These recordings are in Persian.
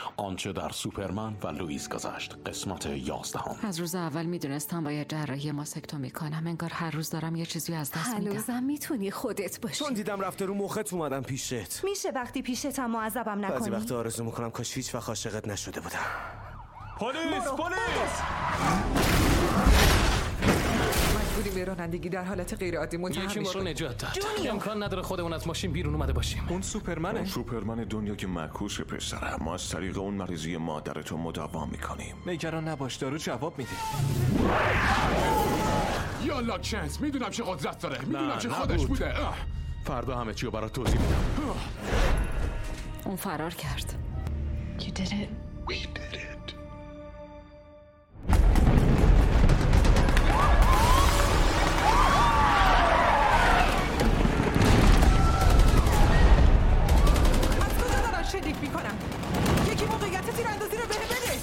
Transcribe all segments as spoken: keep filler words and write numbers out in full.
آنچه در سوپرمن و لوئیس گذشت. قسمت یازدهم. از روز اول میدونستم باید جراحی ماستکتومی کنم. انگار هر روز دارم یه چیزی از دست میدم. هنوزم میتونی خودت باشی. چون دیدم رفته رو مخت اومدم پیشت. میشه وقتی پیشتم معذبم نکنی؟ بعضی وقتا آرزو میکنم کاش هیچ وقت عاشقت نشده بودم. پلیس پلیس! مجبوریم به رانندگی در حالت غیر عادی متهم یکی ما رو نجات داد. جونیور. امکان نداره خودمون از ماشین بیرون اومده باشیم. اون سوپرمنه؟ سوپرمن دنیای معکوس پسره. ما از طریق اون مریضی مادرتو مداوا میکنیم. نگران نباش، دارو جواب میده. یالا چنس، میدونم چه قدرت داره، میدونم چه خودش نبود. بوده. اه. فردا همه چی رو برات توضیح میدم. اون فرار کرد. You did it. We did it. شلیک میکنم. یکی موقعیت تیراندازی رو بهم بده.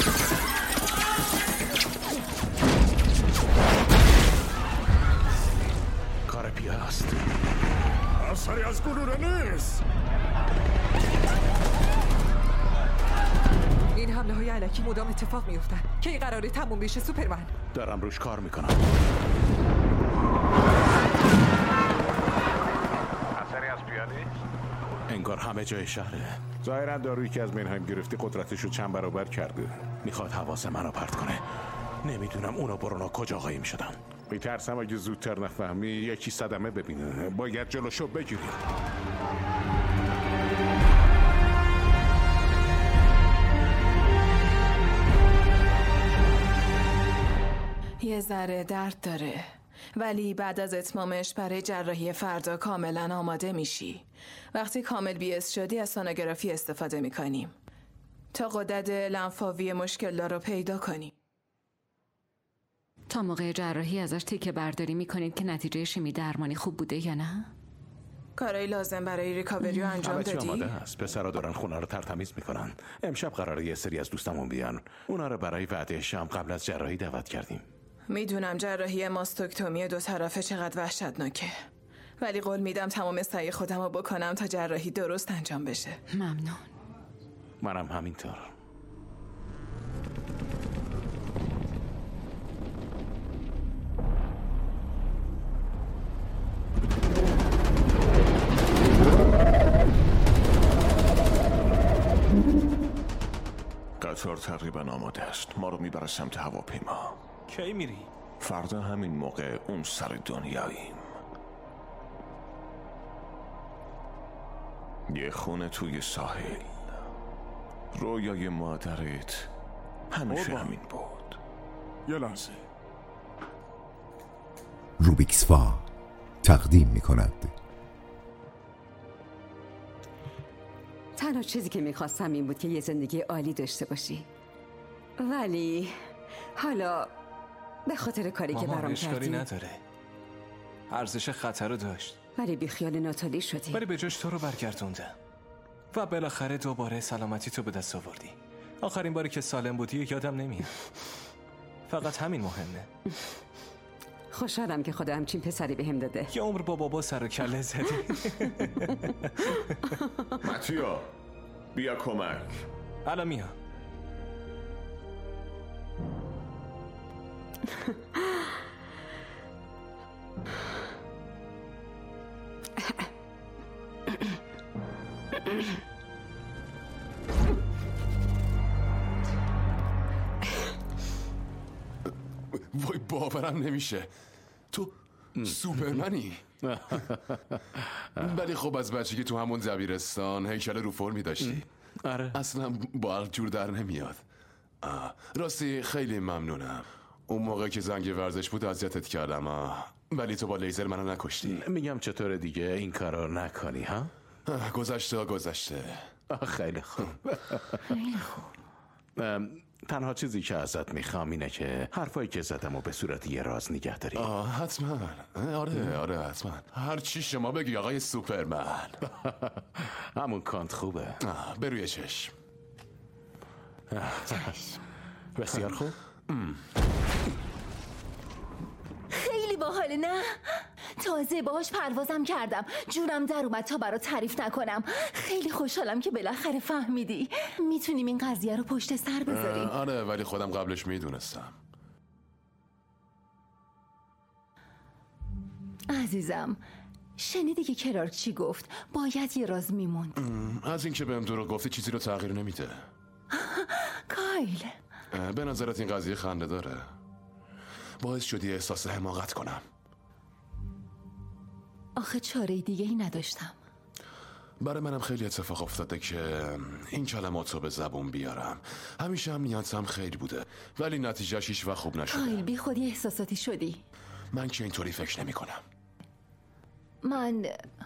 کار پیه است. اثری از گلوله نیست. این حمله های علکی مدام اتفاق میفتن. کی قراره تموم بشه سوپرمن؟ دارم روش کار میکنم. اثری از پیاده؟ انگار همه جای شهره. ظاهرا دارویی که از منهایم گرفتی قدرتش رو چند برابر کرده. میخواد حواس منو پرت کنه. نمیدونم اونا برونا کجا قایم شدن. میترسم اگه زودتر نفهمی یکی صدمه ببینه. باید جلوشو بگیری. یه ذره درد داره، ولی بعد از اتمامش برای جراحی فردا کاملا آماده میشی. وقتی کامل بی‌اس شدی از سونوگرافی استفاده میکنیم تا غدد لنفاوی مشکل رو پیدا کنیم. تا موقع جراحی ازش تیکه برداری میکنید که نتیجه شیمی درمانی خوب بوده یا نه؟ کارهای لازم برای ریکاوری رو انجام همه چی دادی؟ آماده هست. پسرا دارن خونه رو ترتمیز میکنن. امشب قراره یه سری از دوستامون بیان. اونا رو برای وعده شام قبل از جراحی دعوت کردیم. میدونم جراحی ماستکتومی دو طرفه چقدر وحشتناکه، ولی قول میدم تمام سعی خودم رو بکنم تا جراحی درست انجام بشه. ممنون. منم همینطور. قطار تقریبا آماده است. ما رو میبره سمت هواپیما. کی میری؟ فردا همین موقع اون سر دنیاییم. یه خونه توی ساحل. رویای مادرت همیشه بابا. همین بود. یه لحظه. روبیکس فا تقدیم می کند. تنها چیزی که میخواستم این بود که یه زندگی عالی داشته باشی، ولی حالا به خاطر کاری که برام کردی نداره. ارزش خطر رو داشت، ولی بیخیال ناتالی شدی. ولی به جاش تو رو برگردوندم و بالاخره دوباره سلامتی تو به دست آوردی. آخرین باری که سالم بودی یادم نمیاد. فقط همین مهمه. خوشحالم که خدا همچین پسری بهم داده. یه عمر با بابا سر و کله زدی. متیا بیا کمک. الان میام. وای باورم نمیشه. تو سوپرمنی؟ ولی خب از بچگی تو همون دبیرستان هیکل رو فرمی داشتی. آره. اصلا با عقل جور در نمیاد. آه. راستی خیلی ممنونم. اون موقع که زنگ ورزش بود اذیتت کردم، آه. ولی تو با لیزر منو نکشتی. میگم چطور دیگه این کارو نکنی ها؟ آه، گذشته گذشته. آه، خیلی خوب. خیلی خوب. تنها چیزی که ازت میخوام اینه که حرفایی که زدم و به صورت یه راز نگه داری. آه حتما. آره آره حتما. هر چی شما بگی آقای سوپرمن. همون کانت خوبه. آه، بروی چشم. بسیار خوب. خیلی با باحال نه؟ تازه باهاش پروازم کردم، جونم در اومد تا برات تعریف نکنم. خیلی خوشحالم که بالاخره فهمیدی. میتونیم این قضیه رو پشت سر بذاریم. آره ولی خودم قبلش میدونستم. عزیزم شنیدی که کرارک چی گفت؟ باید یه راز میموند. از اینکه بهم دروغ گفتی چیزی رو تغییر نمیده. کایل به نظرت این قضیه خنده داره؟ باعث شدی احساس حماقت کنم. آخه چاره دیگه ای نداشتم. برای منم خیلی اتفاق افتاده که این کلمات رو به زبون بیارم. همیشه هم نیازم خیلی بوده ولی نتیجهش هیچ وقت خوب نشده. کایل بی خودی احساساتی شدی. من که اینطوری فکر نمی کنم. من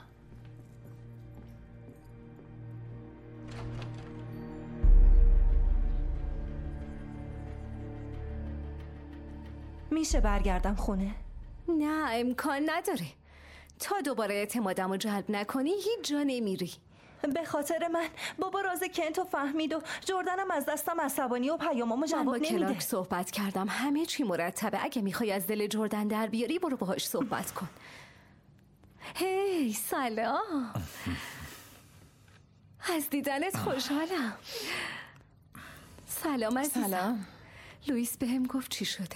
میشه برگردم خونه؟ نه امکان نداره. تا دوباره اعتمادم رو جلب نکنی هیچ جا نمیری. به خاطر من بابا راز کنتو فهمید و جردنم از دستم عصبانی و پیامامو جواب نمیده. من با کلارک صحبت کردم، همه چی مرتبه. اگه میخوای از دل جردن در بیاری برو باهاش صحبت کن. هی سلام. از دیدنت خوشحالم. سلام عزیزم. سلام. لوئیس بهم گفت چی شده.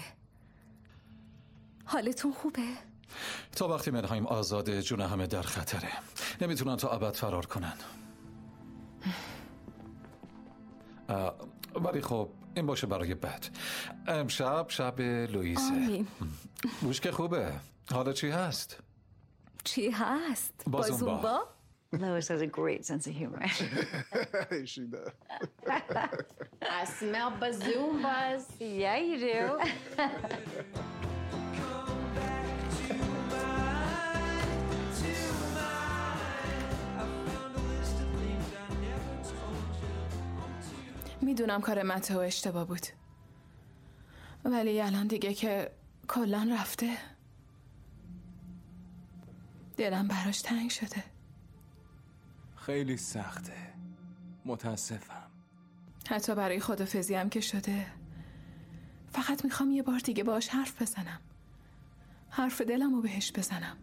حالتون خوبه؟ تا وقتی منهایم آزاده جون همه در خطره. نمیتونن تا ابد فرار کنن. ولی خب این باشه برای بعد. امشب شب لوئیسه. آمین. بوش که خوبه. حالا چی هست؟ چی هست؟ بازونبا. Lois has a great sense of humor. She does. I smell bazoombas. Yeah, you do. میدونم کار متو اشتباه بود ولی الان دیگه که کلن رفته دلم براش تنگ شده. خیلی سخته. متاسفم. حتی برای خدافظی هم که شده فقط میخوام یه بار دیگه باهاش حرف بزنم. حرف دلم رو بهش بزنم.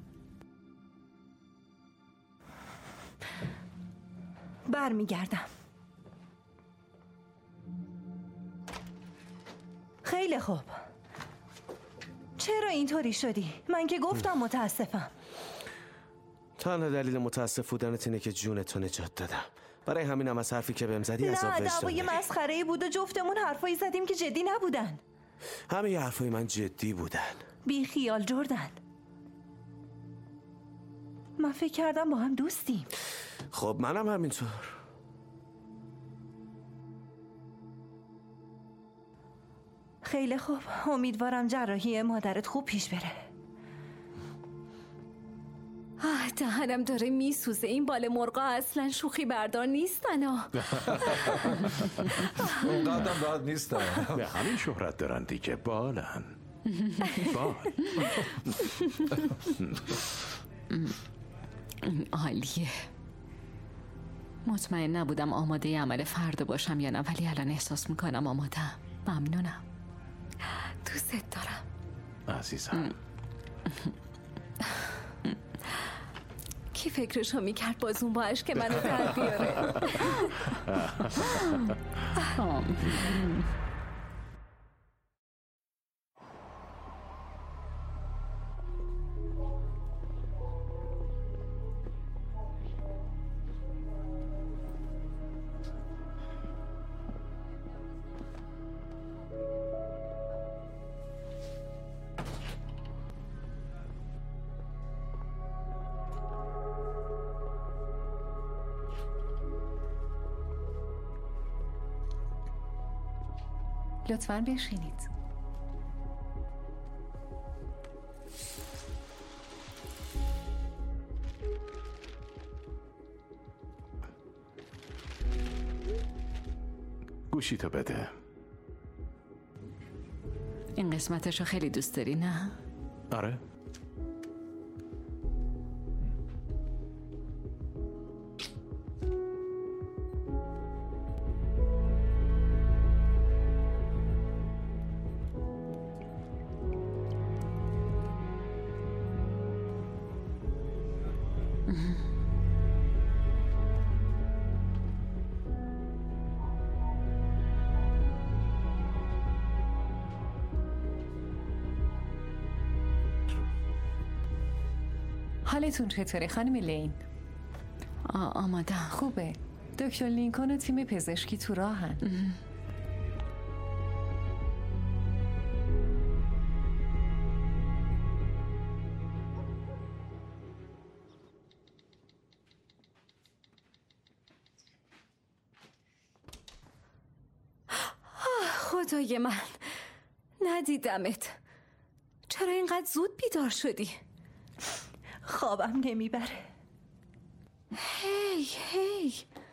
برمیگردم. خیلی خوب. چرا اینطوری شدی؟ من که گفتم متاسفم. تنها دلیل متاسف بودنت اینه که جونتو نجات دادم. برای همینم از حرفی که بهم زدی عذاب نه وجدان دعوای مسخره‌ای بود و جفتمون حرفایی زدیم که جدی نبودن. همه ی حرفای من جدی بودن. بی خیال جردن. من فکر کردم با هم دوستیم. خب منم همینطور. خیلی خوب. امیدوارم جراحی مادرت خوب پیش بره. آه دهنم داره میسوزه. این بال مرغا اصلا شوخی بردار نیستن. اونقدر بد نیستن. به همین شهرت دارن دیگه. بالن بال. عالیه. مطمئن نبودم آماده عمل فردا باشم یا نه ولی الان احساس میکنم آمادم. ممنونم. دوست دارم عزیزم. کی فکرشو میکرد بازون با عشق منو در بیاره. لطفاً بشینید. گوشی تو بده. این قسمتشو خیلی دوست داری نه؟ آره. حالتون چطوره خانم لین؟ آماده. خوبه. دکتر لینکن و تیم پزشکی تو راهن. خدای من، ندیدمت. چرا اینقدر زود بیدار شدی؟ خوابم نمیبره. هی هی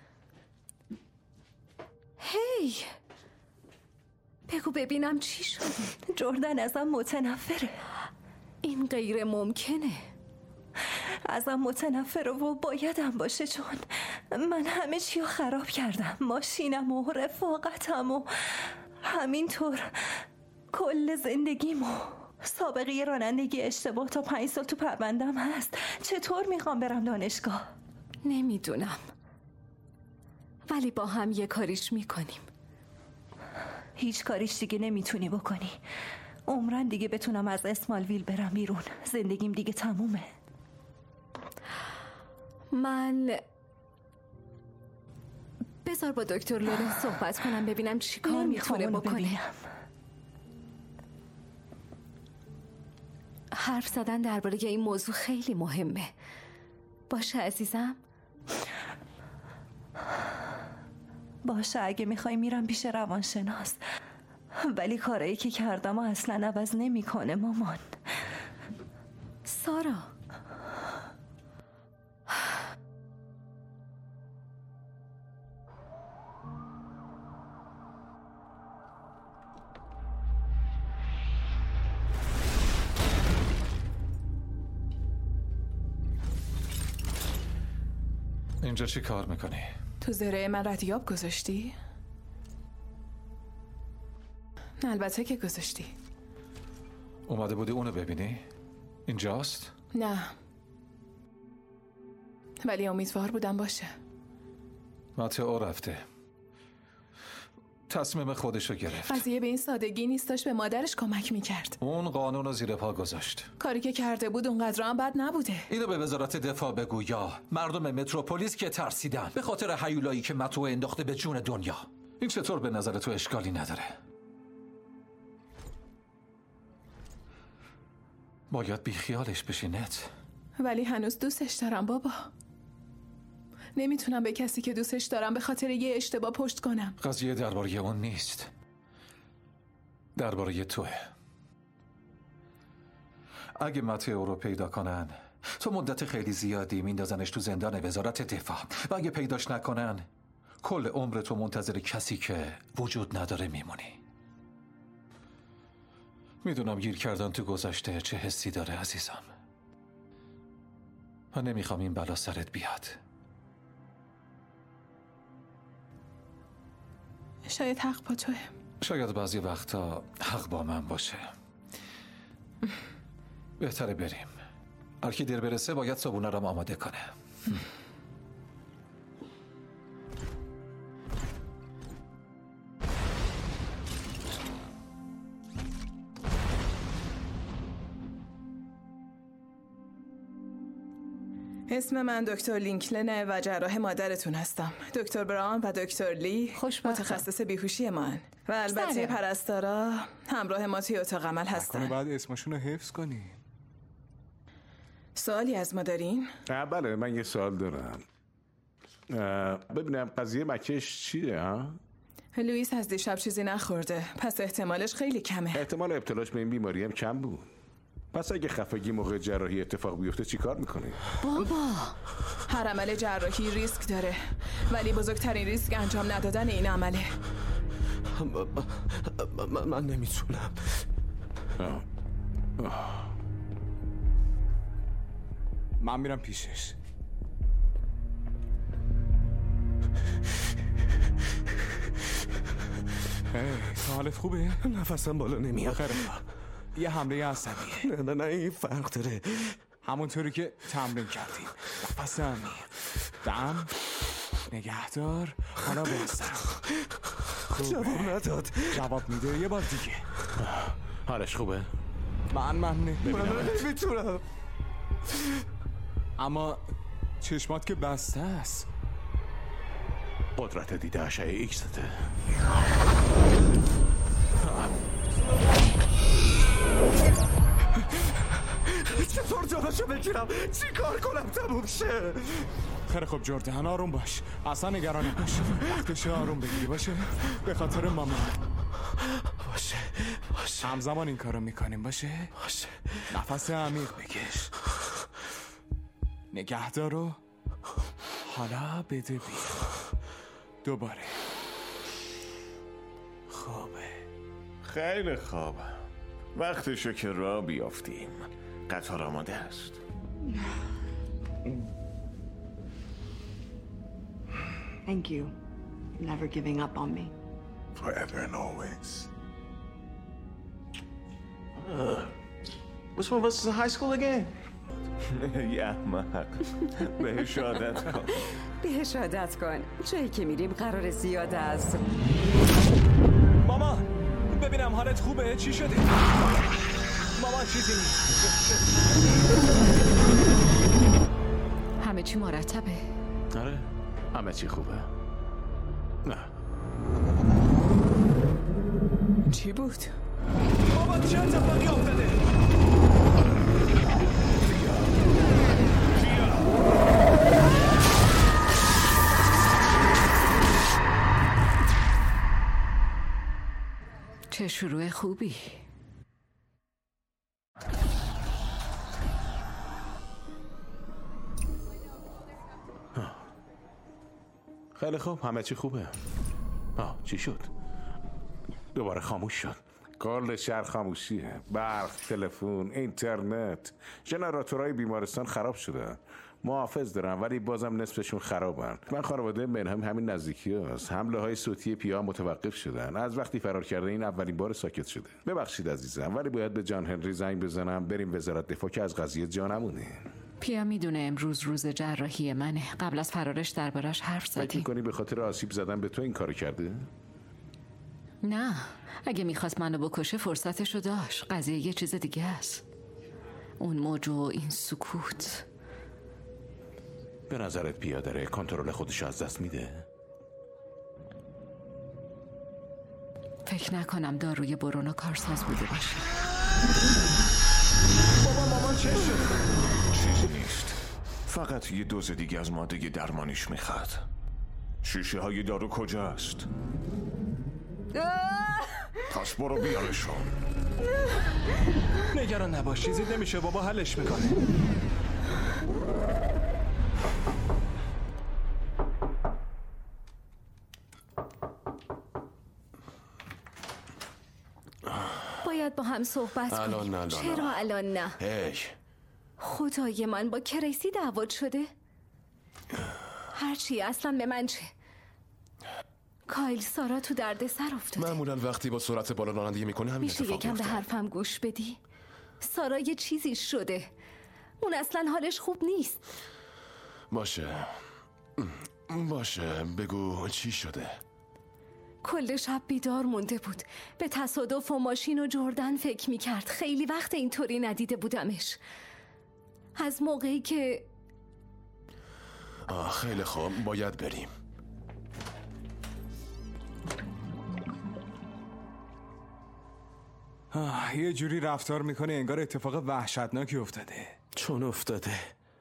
هی بگو ببینم چی شد. جردن ازم متنفره. این غیر ممکنه. ازم متنفره و بایدم باشه، چون من همه چی رو خراب کردم. ماشینم و رفاقتم و همینطور کل زندگیمو. سابقه رانندگی اشتباه تا پنج سال تو پروندم هست. چطور میخوام برم دانشگاه؟ نمیدونم، ولی با هم یه کاریش میکنیم. هیچ کاریش دیگه نمیتونی بکنی. عمرن دیگه بتونم از اسمالویل برم بیرون. زندگیم دیگه تمومه. من بذار با دکتر لورن صحبت کنم ببینم چی کار میتونه بکنه. حرف زدن درباره این موضوع خیلی مهمه. باشه عزیزم؟ باشه، اگه میخوای میرم پیش روانشناس، ولی کارایی که کردم اصلا عوض نمیکنه مامان. سارا، اینجا چی کار میکنی؟ تو زره من ردیاب گذاشتی؟ البته که گذاشتی. اومده بودی اونو ببینی؟ اینجاست؟ نه، ولی امیدوار بودم باشه. ماتئو رفته، تصمیم خودشو گرفت. قضیه به این سادگی نیست. داشت به مادرش کمک میکرد. اون قانون رو زیر پا گذاشت. کاری که کرده بود اونقدر هم بد نبوده. اینو به وزارت دفاع بگو یا مردم متروپولیس که ترسیدن به خاطر هیولایی که ماتئو انداخته به جون دنیا. این چطور به نظر تو اشکالی نداره؟ باید بیخیالش بشی نت. ولی هنوز دوستش دارم بابا. نمیتونم به کسی که دوستش دارم به خاطر یه اشتباه پشت کنم. قضیه درباره اون نیست، درباره توه. اگه ماتئو رو پیدا کنن تو مدت خیلی زیادی میندازنش تو زندان وزارت دفاع و اگه پیداش نکنن کل عمر تو منتظر کسی که وجود نداره میمونی. میدونم گیر کردن تو گذشته چه حسی داره عزیزم. من نمیخوام این بلا سرت بیاد. شاید حق با توه. شاید بعضی وقتا حق با من باشه. بهتره بریم. هر کی دیر برسه باید صبونه رو آماده کنه. اسم من دکتر لینکلنه و جراح مادرتون هستم. دکتر براون و دکتر لی متخصص بیهوشی من و البته پرستارا همراه ما توی اتاق عمل هستن. بعد اسمشون رو حفظ کنی. سوالی از ما دارین؟ بله، من یه سوال دارم. ببینم قضیه مکش چیه ها؟ لوئیس از دیشب چیزی نخورده، پس احتمالش خیلی کمه. احتمال ابتلاش به این بیماری هم کم بود. پس اگه خفگی موقع جراحی اتفاق بیفته چی کار میکنی؟ بابا، هر عمل جراحی ریسک داره، ولی بزرگترین ریسک انجام ندادن این عمله. من نمیتونم. من میرم پیشش. هی، حالت خوبه؟ نفسم بالا نمیاد. یه حمله عصبیه. نه نه نه این فرق داره. همونطوری که تمرین کردیم. نفس عمیق، دم، نگهدار، حالا بستم. جواب نداد. جواب میده یه بار دیگه. حالش خوبه؟ من من من نمیتونم. اما چشمات که بسته است. قدرت دیده اشعه ایکسته. چطور جلوشو بگیرم؟ چی کار کنم تموم شه؟ خیلی خوب جردن، آروم باش. اصلا نگران نباش. وقتشه آروم بگیری باشه. به خاطر ماما. باشه باشه. همزمان این کارو میکنیم باشه. باشه. نفس عمیق بکش. نگه دارو. حالا بده بیا. دوباره. خوبه. خیلی خوب. وقتشه که راه بیافتیم. قطار آماده است. Thank you for never giving up on me. Forever and always. Uh, which one of us is in high school again? یه احمق. بهش عادت کن. بهش عادت کن. جایی که میریم قرار زیاده است. ماما ببینم حالت خوبه؟ چی شده؟ ماما چیزی نیست. همه چی مرتبه. آره همه چی خوبه. نه چی بود؟ بابا چه اتفاقی افتاده؟ چه شروع خوبی. خیلی خوب همه چی خوبه. آه چی شد؟ دوباره خاموش شد. کل شهر خاموشیه. برق، تلفن، اینترنت. ژنراتورهای بیمارستان خراب شده. محافظ دارم ولی بازم نصفشون خرابن. من خانواده منهم همین نزدیکی هست. حمله های صوتی پیا متوقف شدن. از وقتی فرار کرده این اولین بار ساکت شده. ببخشید عزیزم ولی باید به جان هنری زنگ بزنم بریم وزارت دفاع که از قضیه جا نمونه. پیا میدونه امروز روز جراحی منه. قبل از فرارش دربارش حرف زدیم. فکر می‌کنی به خاطر آسیب زدن به تو این کارو کرده؟ نه اگه میخواست منو بکشه فرصتشو داشت. قضیه یه چیز دیگه است. اون موج و این سکوت. به نظرت پیا داره کنترل خودش از دست میده؟ فکر نکنم داروی برونا کارساز بوده باشه. بابا مامان چه شد؟ چیزی نیست. فقط یه دوز دیگه از ماده درمانیش میخواد. شیشه های دارو کجاست؟ پس برو بیارشون. نگران نباش چیزی نمیشه بابا حلش میکنه. باید با هم صحبت کنیم. الان نه چرا الان نه؟ هی خدای من با کریسی دعوت شده؟ هرچی اصلا به من چه؟ کایل سارا تو درد سر افتاده. معمولا وقتی با سرعت بالا رانندگی میکنه همین میشه اتفاق یکم به میفته. حرفم گوش بدی؟ سارا یه چیزی شده. اون اصلا حالش خوب نیست. باشه باشه بگو چی شده؟ کل شب بیدار مونده بود. به تصادف و ماشین و جردن فکر میکرد. خیلی وقت اینطوری ندیده بودمش. از موقعی که آه خیلی خوب باید بریم. آه یه جوری رفتار میکنه انگار اتفاق وحشتناکی افتاده. چون افتاده؟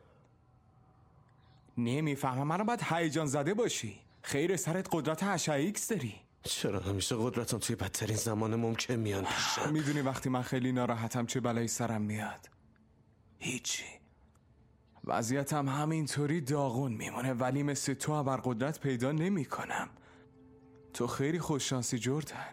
نمیفهمم. منو باید هیجان زده باشی. خیر سرت قدرت اشعه ایکس داری. چرا همیشه قدرتم توی بدترین زمان ممکن میان پیشم؟ میدونی وقتی من خیلی ناراحتم چه بلایی سرم میاد؟ هیچی. وضعیتم همینطوری داغون میمونه ولی مثل تو ابرقدرت پیدا نمی کنم. تو خیلی خوششانسی جردن.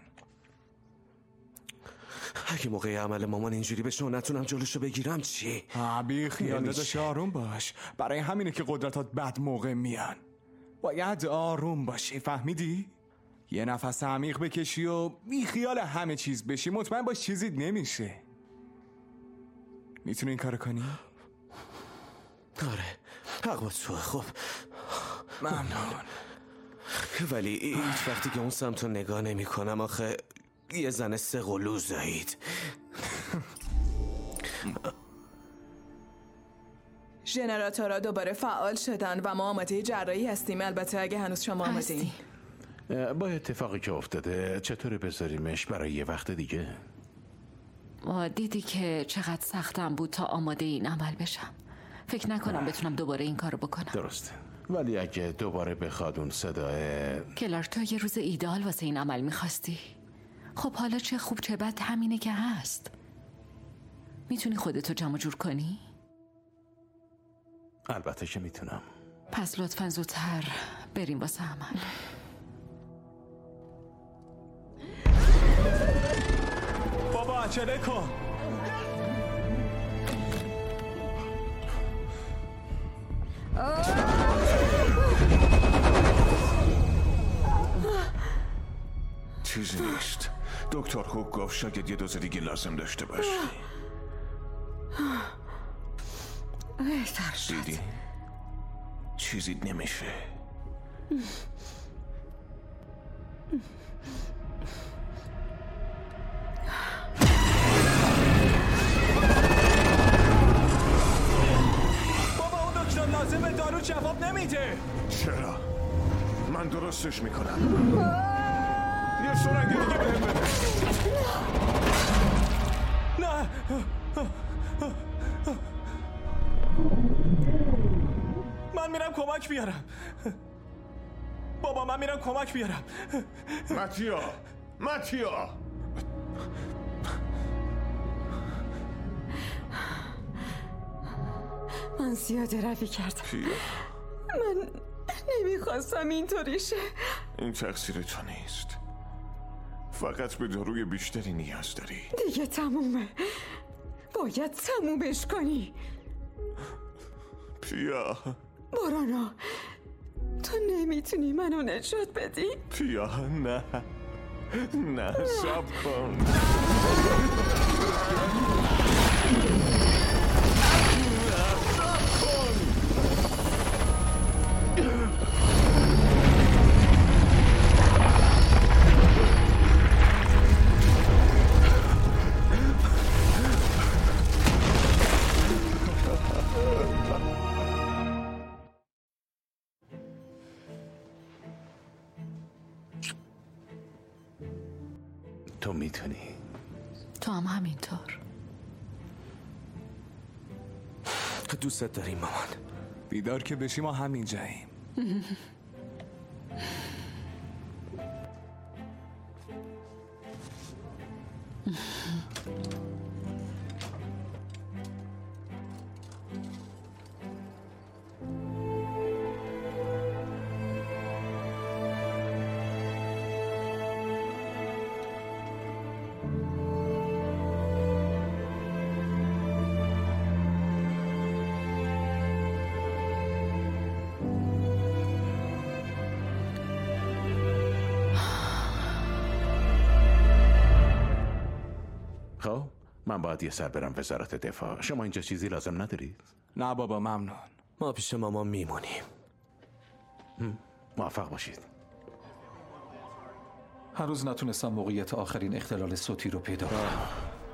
اگه موقع عمل مامان اینجوری بشه و نتونم جلوشو بگیرم چی؟ بی خیال داداش آروم باش. برای همینه که قدرتات بد موقع میان. باید آروم باشی فهمیدی؟ یه نفس عمیق بکشی و بی خیال همه چیز بشی. مطمئن باش چیزی نمیشه. میتونی این کارو کنی؟ آره حق با توه. خب ممنون. ولی هیچ وقتی که اون سمتو نگاه نمی کنم آخه یه زن سه قلو زایید. ژنراتورها دوباره فعال شدن و ما آماده جراحی هستیم. البته اگه هنوز شما آماده این. با اتفاقی که افتاده چطوره بذاریمش برای یه وقت دیگه؟ دیدی که چقدر سختم بود تا آماده این عمل بشم. فکر نکنم بتونم دوباره این کارو بکنم. درسته، ولی اگه دوباره بخواد اون صداه... کلار تو یه روز ایدال واسه این عمل میخواستی. خب حالا چه خوب چه بد همینه که هست. میتونی خودتو جمع جور کنی؟ البته که میتونم. پس لطفاً زودتر بریم واسه عمل. بابا عجله کن. چیزی نیست. دکتر هوک گفت شاید یه دوز دیگه لازم داشته باشی. بهتر شد. دیدی؟ چیزی نمیشه. بابا اون دکتر لازمه دارو جواب نمیده. چرا؟ من درستش میکنم. یه سرنگ دیگه بهم بده. نه. من میرم کمک بیارم. بابا من میرم کمک بیارم. ماتیا، ماتیا. من زیاده روی کردم. پیا. من نمیخواستم اینطوری شه. این تقصیر تو نیست. فقط به داروی بیشتری نیاز داری. دیگه تمومه. باید تمومش کنی. پیا. بارانا، تو نمیتونی منو نجات بدی؟ پیا نه. نه صبر کن. تو میتونی. تو هم همینطور. دوستت داریم مامان. بیدار که بشی ما همین جاییم. خب من باید یه سر برم وزارت دفاع. شما اینجا چیزی لازم ندارید؟ نه بابا ممنون. ما پیش مامان میمونیم. موفق باشید. هنوز نتونستم موقعیت آخرین اختلال صوتی رو پیدا کنم.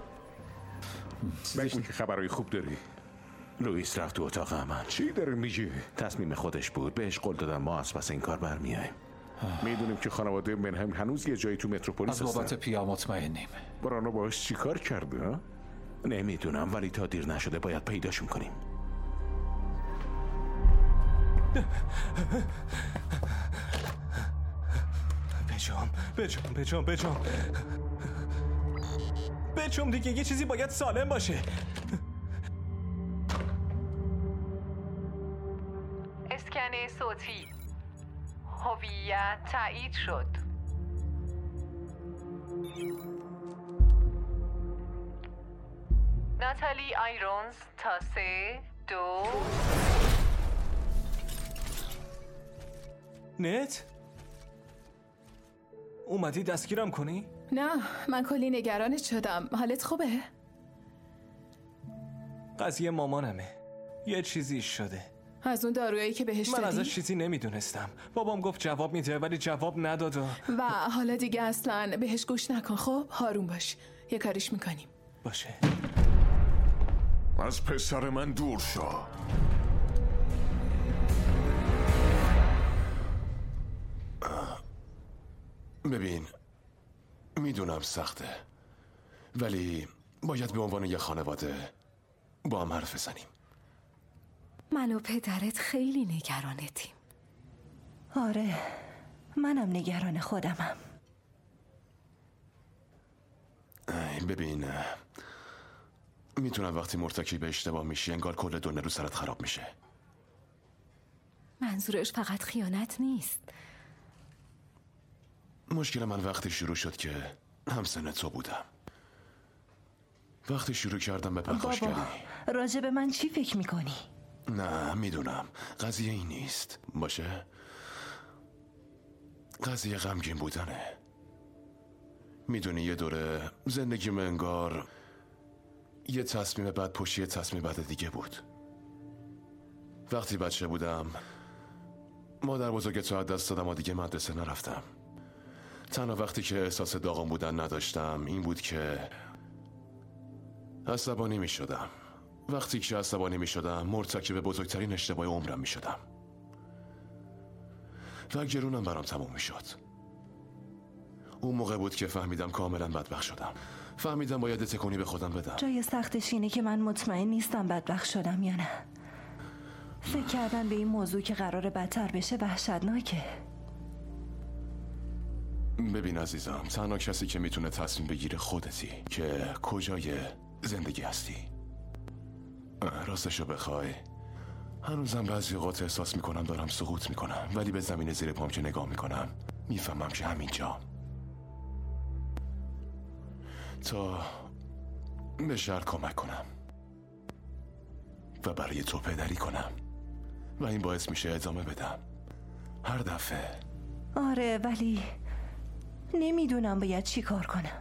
بگو که خبرهای خوب داری. لوئیس رفت تو اتاق عمل. چی داری میگی؟ تصمیم خودش بود. بهش قول دادم ما از پس این کار برمیاییم. میدونیم که خانواده منهم هنوز یه جایی تو متروپولیس هستن. از بابت پیا مطمئنیم. برانا باش چی کار کرده؟ نمیدونم، ولی تا دیر نشده باید پیداشون کنیم. بجام بجام بجام بجام بجام دیگه یه چیزی باید سالم باشه. اسکن صوتی هویت تایید شد. ناتالی آیرونز تا سه دو. نت؟ اومدی دستگیرم کنی؟ نه من کلی نگرانت شدم. حالت خوبه؟ قضیه مامانمه. یه چیزی شده. از اون دارویی که بهش دادی؟ من ازش چیزی نمیدونستم. بابام گفت جواب میده ولی جواب نداد. و حالا دیگه اصلا بهش گوش نکن. خب هارون باش، یه کاریش میکنیم. باشه. از پسر من دور شو. ببین، میدونم سخته، ولی باید به عنوان یه خانواده با هم حرف بزنیم. من و پدرت خیلی نگرانتیم. آره، منم نگران خودمم. ببین، میتونم وقتی مرتکب اشتباه میشی انگار کل دنیا رو سرت خراب میشه. منظورش فقط خیانت نیست. مشکل من وقتی شروع شد که همسن تو بودم. وقتی شروع کردم به پرخاشگری. بابا، راجع به من چی فکر میکنی؟ نه، میدونم قضیه این نیست. باشه؟ قضیه غمگین بودنه. میدونی یه دوره زندگیم انگار یه تصمیم بعد پشت یه تصمیم بعد دیگه بود. وقتی بچه بودم مادر بزرگت رو از دست دادم و دیگه مدرسه نرفتم. تنها وقتی که احساس داغم بودن نداشتم این بود که عصبانی می شدم. وقتی که عصبانی می شدم مرتکب بزرگترین اشتباه عمرم می شدم و گرونم برام تموم می شد. اون موقع بود که فهمیدم کاملا بدبخت شدم. فهمیدم باید تکونی به خودم بدم. جای سختش اینه که من مطمئن نیستم بدبخت شدم یا نه. فکر کردن به این موضوع که قراره بدتر بشه وحشتناکه. ببین عزیزم، تنها کسی که میتونه تصمیم بگیره خودتی که کجای زندگی هستی. راستشو بخوای هنوزم بعضی اوقات احساس میکنم دارم سقوط میکنم، ولی به زمین زیر پام که نگاه میکنم میفهمم که همینجا تا به شهر کمک کنم و برای تو پدری کنم و این باعث میشه ادامه بدم هر دفعه. آره، ولی نمیدونم باید چی کار کنم.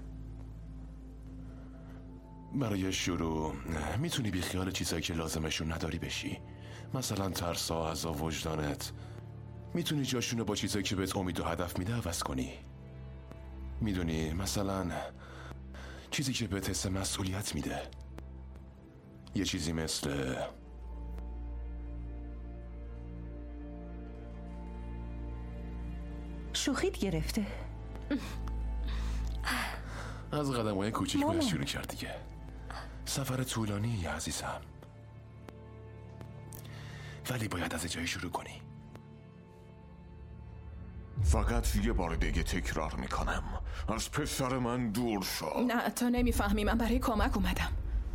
برای شروع میتونی بی خیال چیزایی که لازمشون نداری بشی. مثلا ترسا، عذا، وجدانت. میتونی جاشونو با چیزایی که بهت امید و هدف میده عوض کنی. میدونی مثلا چیزی که بهت حس مسئولیت میده. یه چیزی مثل شوخیت گرفته. از قدم های کوچیک باید شروع کرد دیگه. سفر طولانی عزیزم، ولی باید از جایی شروع کنی. فقط یه بار دیگه تکرار میکنم، از پسر من دور شو. نه تو نمیفهمی، من برای کمک اومدم.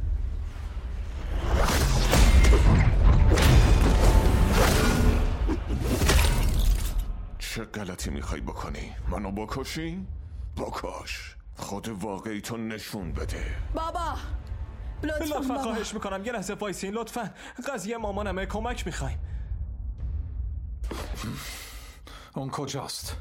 چه غلطی میخوای بکنی؟ منو بکشی؟ بکش. خود واقعی تو نشون بده. بابا لطفا لطفا بابا. خواهش میکنم یه لحظه وایسین لطفا. قضیه مامانمه، کمک میخوایم. اون کجاست؟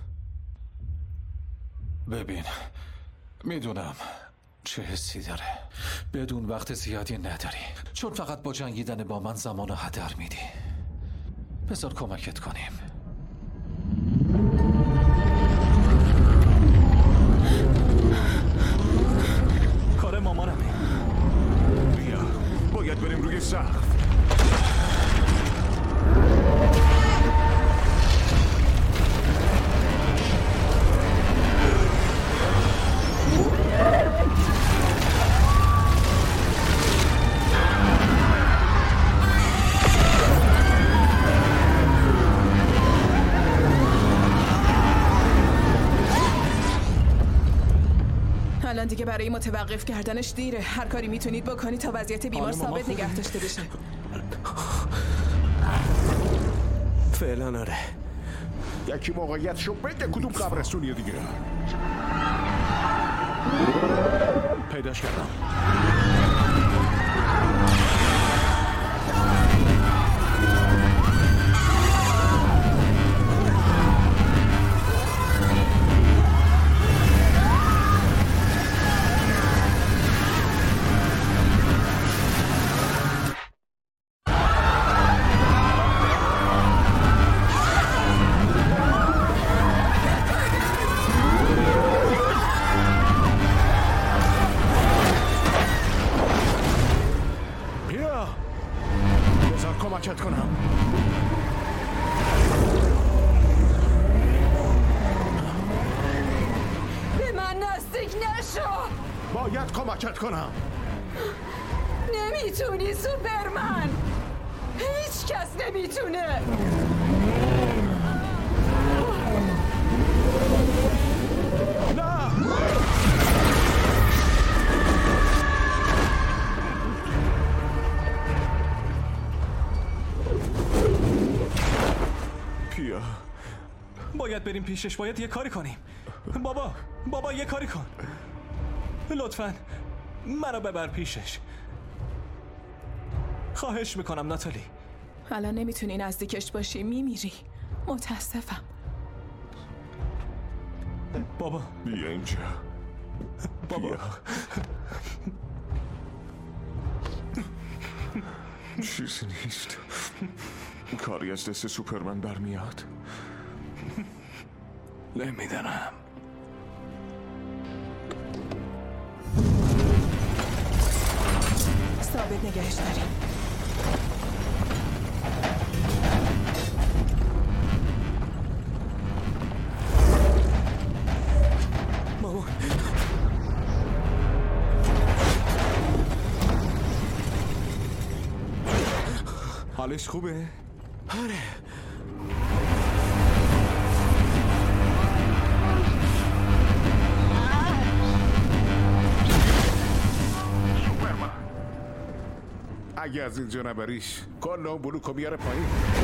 ببین، میدونم چه حسی داره. بدون وقت زیادی نداری، چون فقط با جنگیدن با من زمان و هدر میدی. بذار کمکت کنیم. کار مامانمه. بیا، باید بریم روی سقف. الان دیگه برای متوقف کردنش دیره. هر کاری میتونید بکنید تا وضعیت بیمار ثابت نگه داشته بشه. فعلا آره. یکی موقعیتشو بده کدوم قبرستونیه دیگه. پیداش کردم. نزدیک نشو. باید کمکت کنم. نمیتونی سوپرمن. هیچ کس نمیتونه. نه. پیا باید بریم پیشش. باید یه کاری کنیم. بابا بابا یه کاری کن لطفاً. منو ببر پیشش. خواهش میکنم ناتالی. الان نمیتونی نزدیکش باشی. میمیری. متاسفم. بابا بیا اینجا. بابا بیا. چیزی نیست. کاری از دست سوپرمن برمیاد. نمیدونم. ثابت نگهش داریم. مامان حالش خوبه؟ آره. اگه از اینجا نبریش کل اون بلوکو میاره پایین.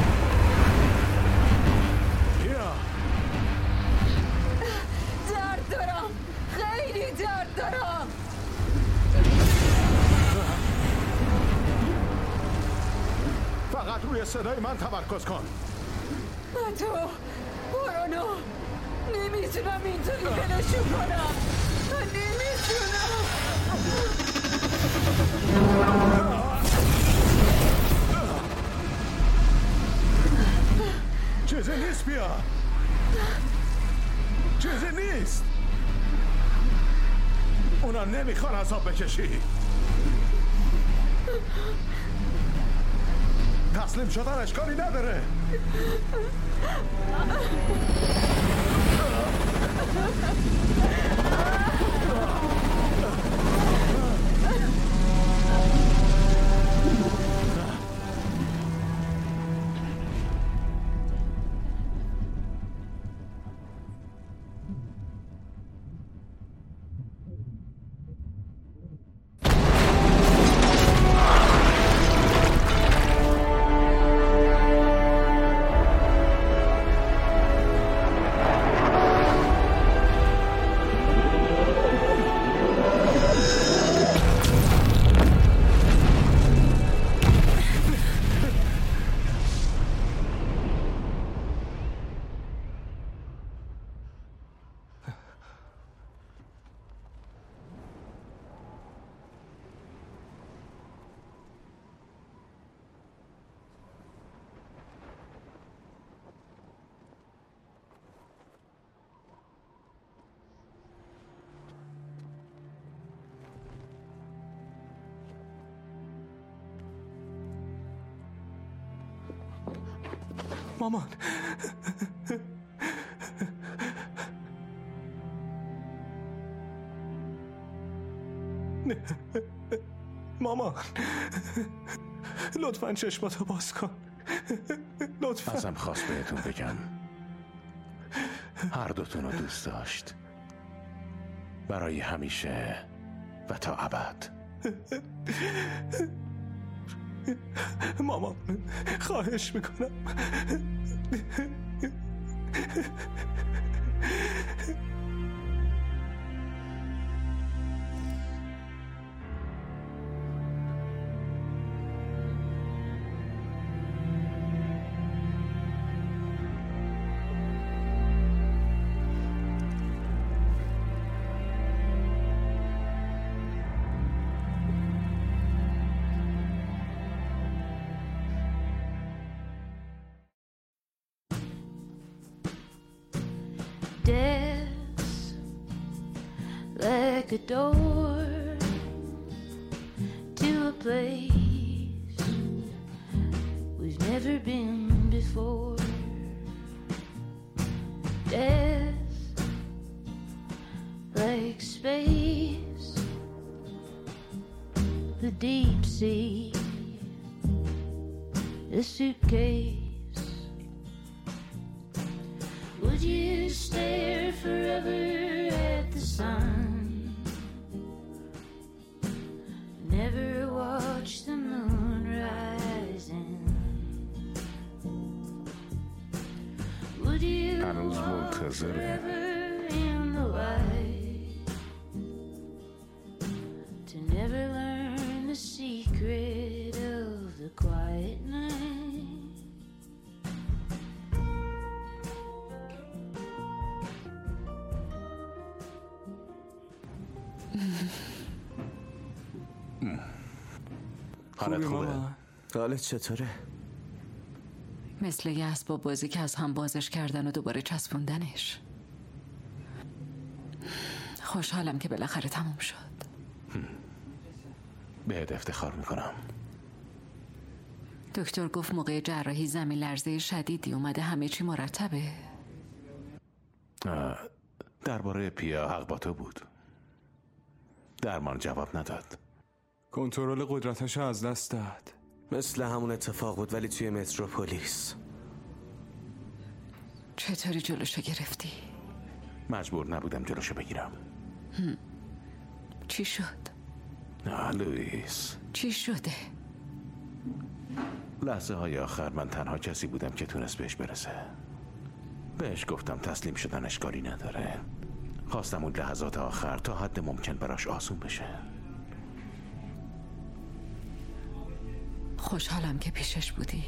بیا. درد دارم. خیلی درد دارم. فقط روی صدای من تمرکز کن. تو برانو. نمیتونم اینطوری دلشون کنم. نمیتونم. چیزی نیست. بیا. چیزی نیست. اونا نمیخوان عذاب بکشی. تسلیم شدن اشکالی نداره. مامان مامان لطفاً چشماتو باز کن. لطفاً. ازم خواست بهتون بگم هر دوتون رو دوست داشت برای همیشه و تا ابد. مامان خواهش میکنم. Death's like a door to a place we've never been before. Death like space, the deep sea, a suitcase. Would you stare forever at the sun? Never watch the moon rising. Would you walk forever in the light to never learn the secret of the quiet night? حالت خوبه؟ حالت چطوره؟ مثل یه اسباب بازی که از هم بازش کردن و دوباره چسبوندنش. خوشحالم که بالاخره تموم شد. بهت افتخار میکنم. دکتر گفت موقع جراحی زمین لرزه شدیدی اومده، همه چی مرتبه. درباره پیا حق با تو بود. درمان جواب نداد. کنترل قدرتش از دست داد. مثل همون اتفاق بود ولی توی متروپولیس. چطوری جلوشو گرفتی؟ مجبور نبودم جلوشو بگیرم. هم. چی شد؟ آه لوئیس، چی شده؟ لحظه های آخر من تنها کسی بودم که تونست بهش برسه. بهش گفتم تسلیم شدن اشکالی نداره. خواستم اون لحظات آخر تا حد ممکن براش آسون بشه. خوشحالم که پیشش بودی.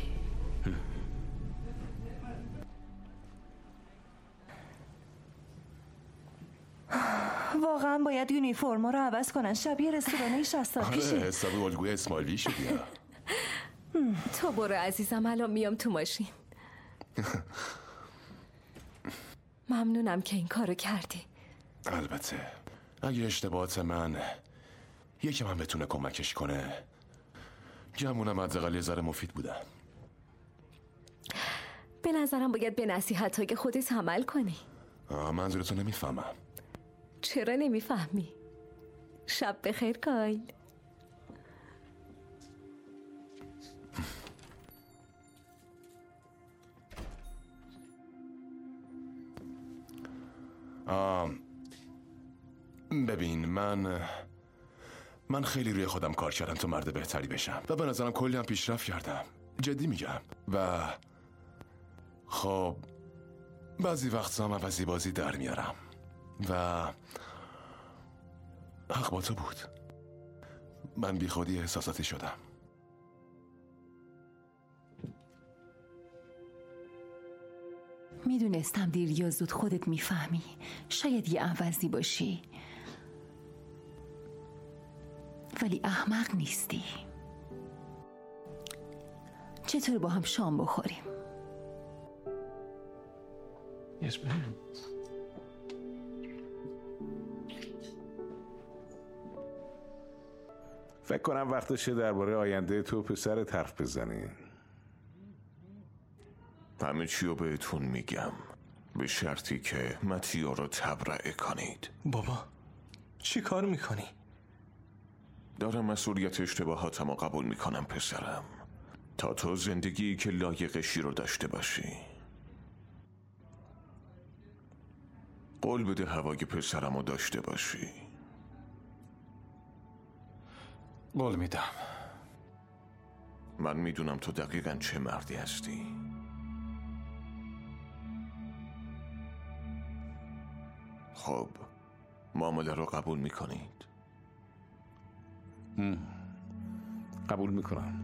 واقعا باید یونیفرما رو عوض کنن، شبیه رستوران شصت سال پیشه. آره حساب الگوی اسماعیلی شدی. تو برو عزیزم، الان میام تو ماشین. ممنونم که این کارو کردی. البته اگه اشتباهات من یکی من بتونه کمکش کنه، گمونم حداقل یه ذره مفید بودم. به نظرم باید به نصیحت‌های خودت عمل کنی. آه منظورتو نمیفهمم. چرا نمیفهمی؟ شب بخیر کایل. آه ببین من من خیلی روی خودم کار کردم تا مرد بهتری بشم و به نظرم کلی هم پیشرفت کردم، جدی میگم. و خب بعضی وقتا هم عوضی بازی در میارم و حق با تو بود. من بی خودی احساساتی شدم. میدونستم دیر یا زود خودت میفهمی. شاید یه عوضی باشی ولی احمق نیستی. چطور با هم شام بخوریم؟ Yes, ma'am. فکر کنم وقتشه درباره آینده تو پسرت حرف بزنی. همه چی رو بهتون میگم به شرطی که متیو رو تبرئه کنید. بابا چی کار میکنی؟ دارم مسئولیت اشتباهاتم رو قبول میکنم پسرم، تا تو زندگی که لایقشی رو داشته باشی. قول بده هوای پسرم رو داشته باشی. قول میدم. من میدونم تو دقیقاً چه مردی هستی. خب معامله رو قبول میکنید؟ قبول میکنم.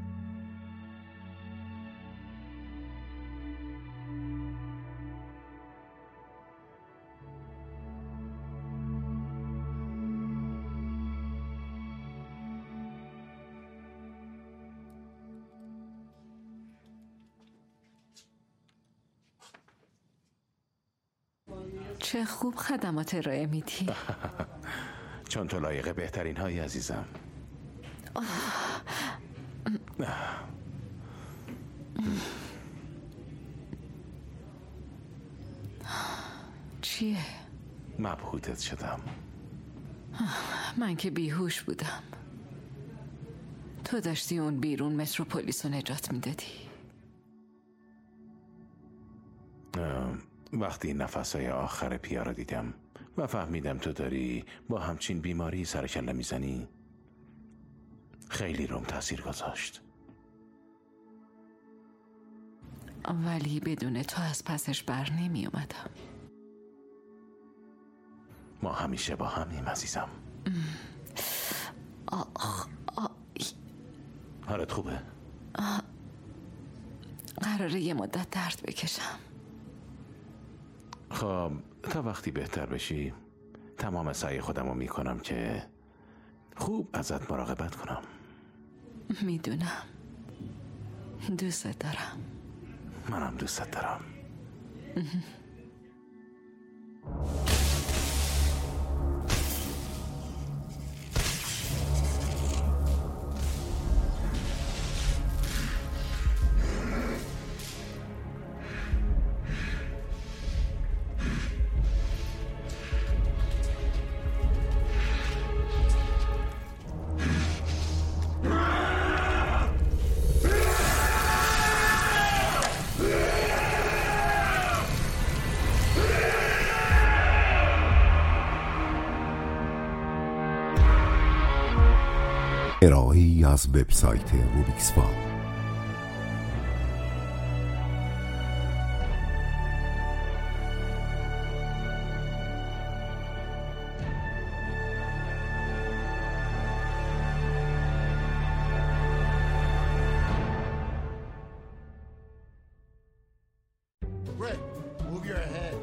چه خوب خدمات ارائه میدی. چون تو لایق بهترین هایی عزیزم. چیه؟ مبهوتت شدم. من که بیهوش بودم. تو داشتی اون بیرون متروپولیس رو نجات میدادی. وقتی نفسهای آخر پیا رو دیدم و فهمیدم تو داری با همچین بیماری سر کله میزنی، خیلی روم تاثیر گذاشت. ولی بدون تو از پسش بر نمی اومدم. ما همیشه با همیم عزیزم. آخ آخ حالت خوبه؟ قراره یه مدت درد بکشم. خب تا وقتی بهتر بشی تمام سعی خودم رو میکنم که خوب ازت مراقبت کنم. میدونم. دوست دارم. منم دوست دارم. ارائه‌ای از وبسایت روبیکس فا. Rick, move your head.